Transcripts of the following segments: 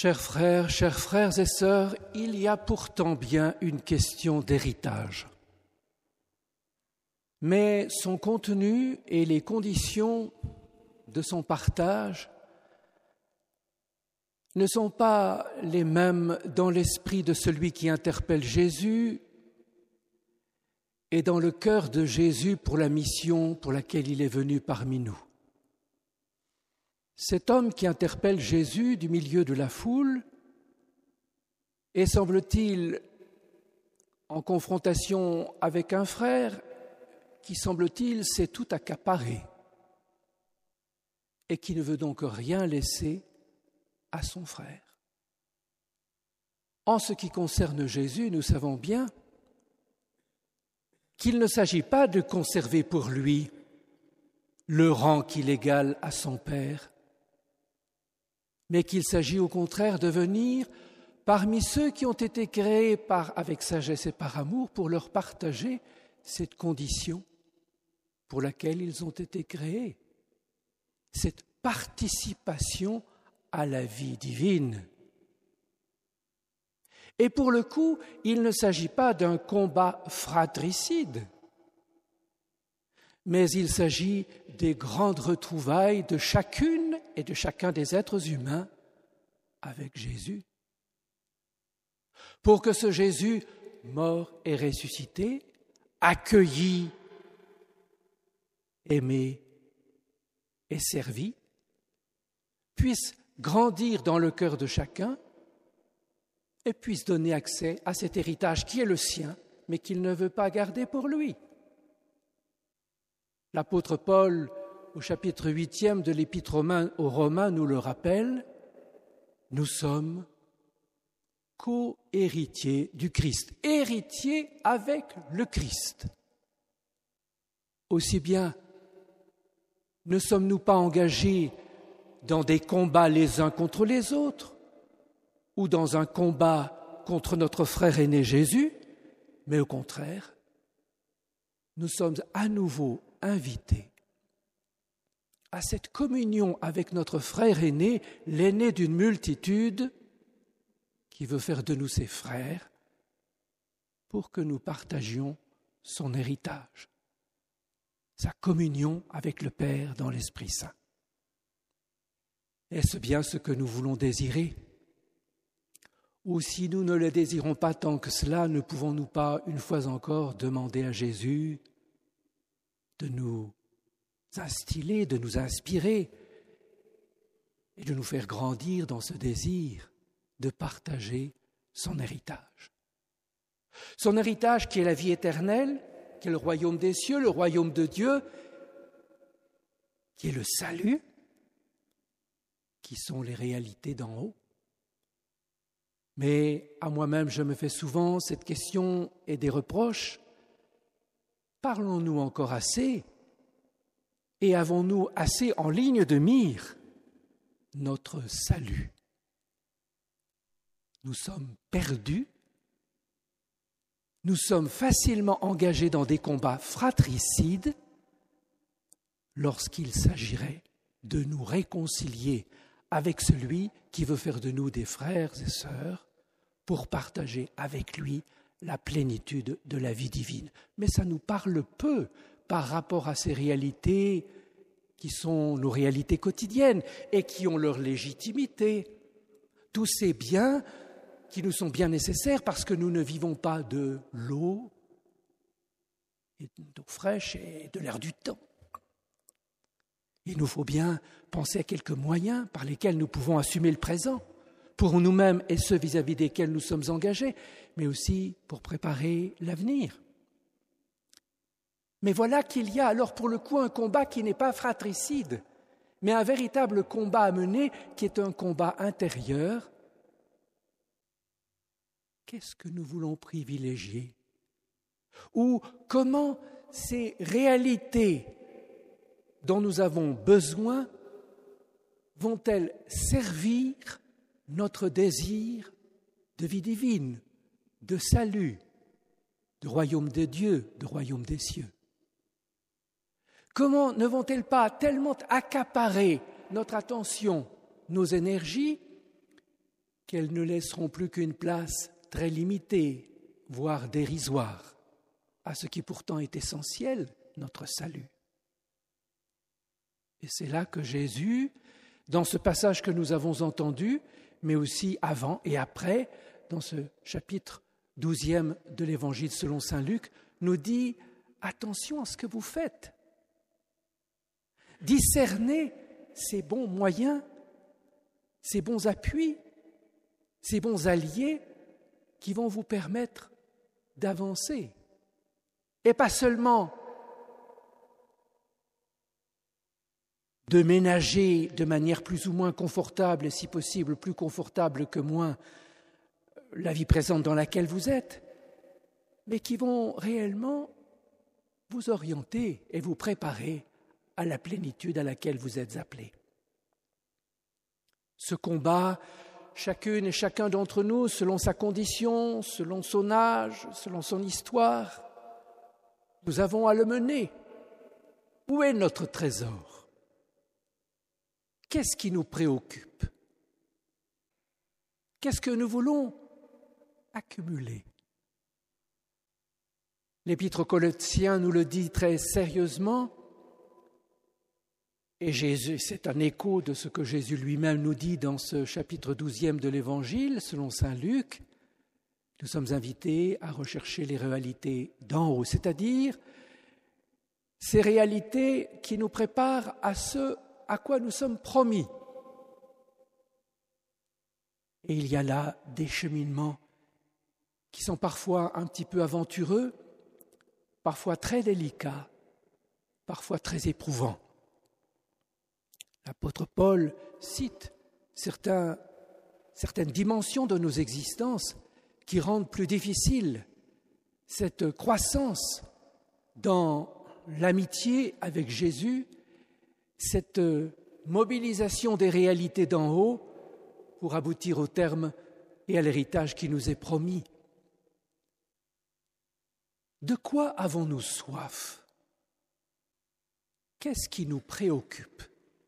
Chers frères et sœurs, il y a pourtant bien une question d'héritage. Mais son contenu et les conditions de son partage ne sont pas les mêmes dans l'esprit de celui qui interpelle Jésus et dans le cœur de Jésus pour la mission pour laquelle il est venu parmi nous. Cet homme qui interpelle Jésus du milieu de la foule est, semble-t-il, en confrontation avec un frère qui, semble-t-il, s'est tout accaparé et qui ne veut donc rien laisser à son frère. En ce qui concerne Jésus, nous savons bien qu'il ne s'agit pas de conserver pour lui le rang qu'il égale à son Père, mais qu'il s'agit au contraire de venir parmi ceux qui ont été créés avec sagesse et par amour pour leur partager cette condition pour laquelle ils ont été créés, cette participation à la vie divine. Et pour le coup, il ne s'agit pas d'un combat fratricide, mais il s'agit des grandes retrouvailles de chacune et de chacun des êtres humains avec Jésus. Pour que ce Jésus, mort et ressuscité, accueilli, aimé et servi, puisse grandir dans le cœur de chacun et puisse donner accès à cet héritage qui est le sien, mais qu'il ne veut pas garder pour lui. L'apôtre Paul, au chapitre 8 de l'Épître aux Romains, nous le rappelle, nous sommes co-héritiers du Christ, héritiers avec le Christ. Aussi bien, ne sommes-nous pas engagés dans des combats les uns contre les autres, ou dans un combat contre notre frère aîné Jésus, mais au contraire, nous sommes à nouveau invités à cette communion avec notre frère aîné, l'aîné d'une multitude qui veut faire de nous ses frères pour que nous partagions son héritage, sa communion avec le Père dans l'Esprit Saint. Est-ce bien ce que nous voulons désirer ? Ou si nous ne le désirons pas tant que cela, ne pouvons-nous pas, une fois encore, demander à Jésus de nous instiller, de nous inspirer et de nous faire grandir dans ce désir de partager son héritage. Son héritage qui est la vie éternelle, qui est le royaume des cieux, le royaume de Dieu, qui est le salut, qui sont les réalités d'en haut. Mais à moi-même, je me fais souvent cette question et des reproches. Parlons-nous encore assez et avons-nous assez en ligne de mire notre salut ? Nous sommes perdus, nous sommes facilement engagés dans des combats fratricides lorsqu'il s'agirait de nous réconcilier avec celui qui veut faire de nous des frères et sœurs pour partager avec lui la plénitude de la vie divine. Mais ça nous parle peu par rapport à ces réalités qui sont nos réalités quotidiennes et qui ont leur légitimité. Tous ces biens qui nous sont bien nécessaires parce que nous ne vivons pas de l'eau, et d'eau fraîche et de l'air du temps. Il nous faut bien penser à quelques moyens par lesquels nous pouvons assumer le présent, pour nous-mêmes et ceux vis-à-vis desquels nous sommes engagés, mais aussi pour préparer l'avenir. Mais voilà qu'il y a alors pour le coup un combat qui n'est pas fratricide, mais un véritable combat à mener qui est un combat intérieur. Qu'est-ce que nous voulons privilégier ? Ou comment ces réalités dont nous avons besoin vont-elles servir notre désir de vie divine, de salut, de royaume de Dieu, de royaume des cieux ? Comment ne vont-elles pas tellement accaparer notre attention, nos énergies, qu'elles ne laisseront plus qu'une place très limitée, voire dérisoire, à ce qui pourtant est essentiel, notre salut. Et c'est là que Jésus, dans ce passage que nous avons entendu, mais aussi avant et après, dans ce chapitre 12e de l'Évangile selon saint Luc, nous dit « Attention à ce que vous faites. Discernez ces bons moyens, ces bons appuis, ces bons alliés qui vont vous permettre d'avancer. Et pas seulement de ménager de manière plus ou moins confortable, et si possible plus confortable que moins, la vie présente dans laquelle vous êtes, mais qui vont réellement vous orienter et vous préparer à la plénitude à laquelle vous êtes appelés. Ce combat, chacune et chacun d'entre nous, selon sa condition, selon son âge, selon son histoire, nous avons à le mener. Où est notre trésor ? Qu'est-ce qui nous préoccupe ? Qu'est-ce que nous voulons accumuler ? L'Épître aux Colossiens nous le dit très sérieusement, et Jésus, c'est un écho de ce que Jésus lui-même nous dit dans ce chapitre 12e de l'Évangile, selon saint Luc. Nous sommes invités à rechercher les réalités d'en haut, c'est-à-dire ces réalités qui nous préparent à ce à quoi nous sommes promis. Et il y a là des cheminements qui sont parfois un petit peu aventureux, parfois très délicats, parfois très éprouvants. L'apôtre Paul cite certaines dimensions de nos existences qui rendent plus difficile cette croissance dans l'amitié avec Jésus, cette mobilisation des réalités d'en haut pour aboutir au terme et à l'héritage qui nous est promis. De quoi avons-nous soif ? Qu'est-ce qui nous préoccupe ?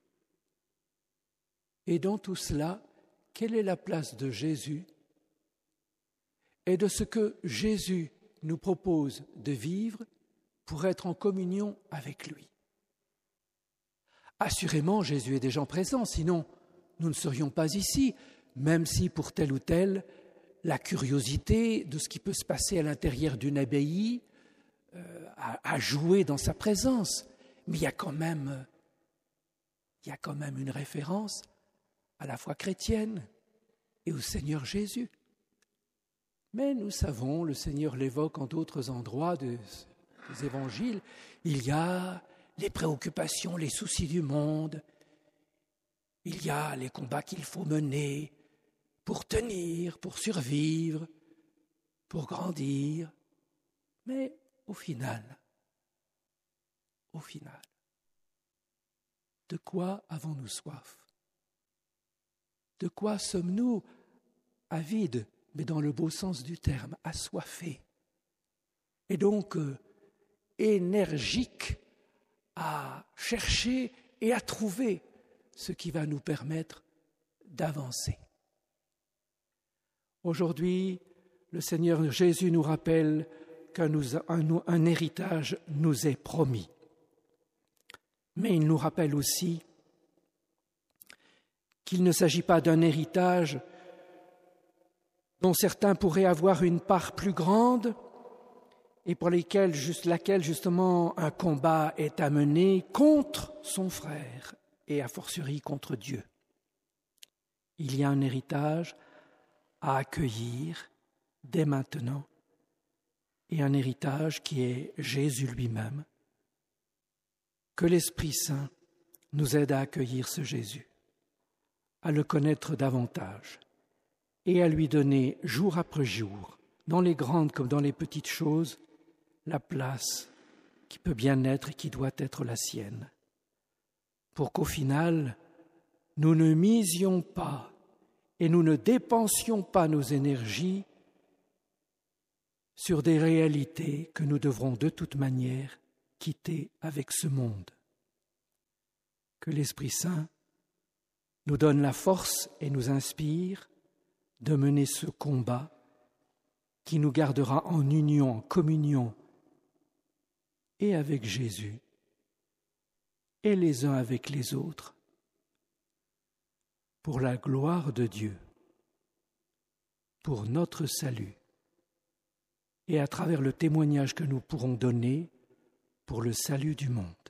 Et dans tout cela, quelle est la place de Jésus et de ce que Jésus nous propose de vivre pour être en communion avec lui ? Assurément, Jésus est déjà présent, sinon nous ne serions pas ici, même si pour tel ou tel, la curiosité de ce qui peut se passer à l'intérieur d'une abbaye a joué dans sa présence. Mais il y a quand même une référence à la foi chrétienne et au Seigneur Jésus. Mais nous savons, le Seigneur l'évoque en d'autres endroits des évangiles, il y a les préoccupations, les soucis du monde, il y a les combats qu'il faut mener pour tenir, pour survivre, pour grandir. Mais au final, de quoi avons-nous soif ? De quoi sommes-nous avides, mais dans le beau sens du terme, assoiffés, et donc énergiques à chercher et à trouver ce qui va nous permettre d'avancer. Aujourd'hui, le Seigneur Jésus nous rappelle qu'un héritage nous est promis. Mais il nous rappelle aussi qu'il ne s'agit pas d'un héritage dont certains pourraient avoir une part plus grande et pour laquelle justement un combat est à mener contre son frère et a fortiori contre Dieu. Il y a un héritage à accueillir dès maintenant et un héritage qui est Jésus lui-même. Que l'Esprit Saint nous aide à accueillir ce Jésus, à le connaître davantage et à lui donner jour après jour, dans les grandes comme dans les petites choses, la place qui peut bien être et qui doit être la sienne, pour qu'au final, nous ne misions pas et nous ne dépensions pas nos énergies sur des réalités que nous devrons de toute manière quitter avec ce monde. Que l'Esprit Saint nous donne la force et nous inspire de mener ce combat qui nous gardera en union, en communion, et avec Jésus, et les uns avec les autres, pour la gloire de Dieu, pour notre salut, et à travers le témoignage que nous pourrons donner pour le salut du monde.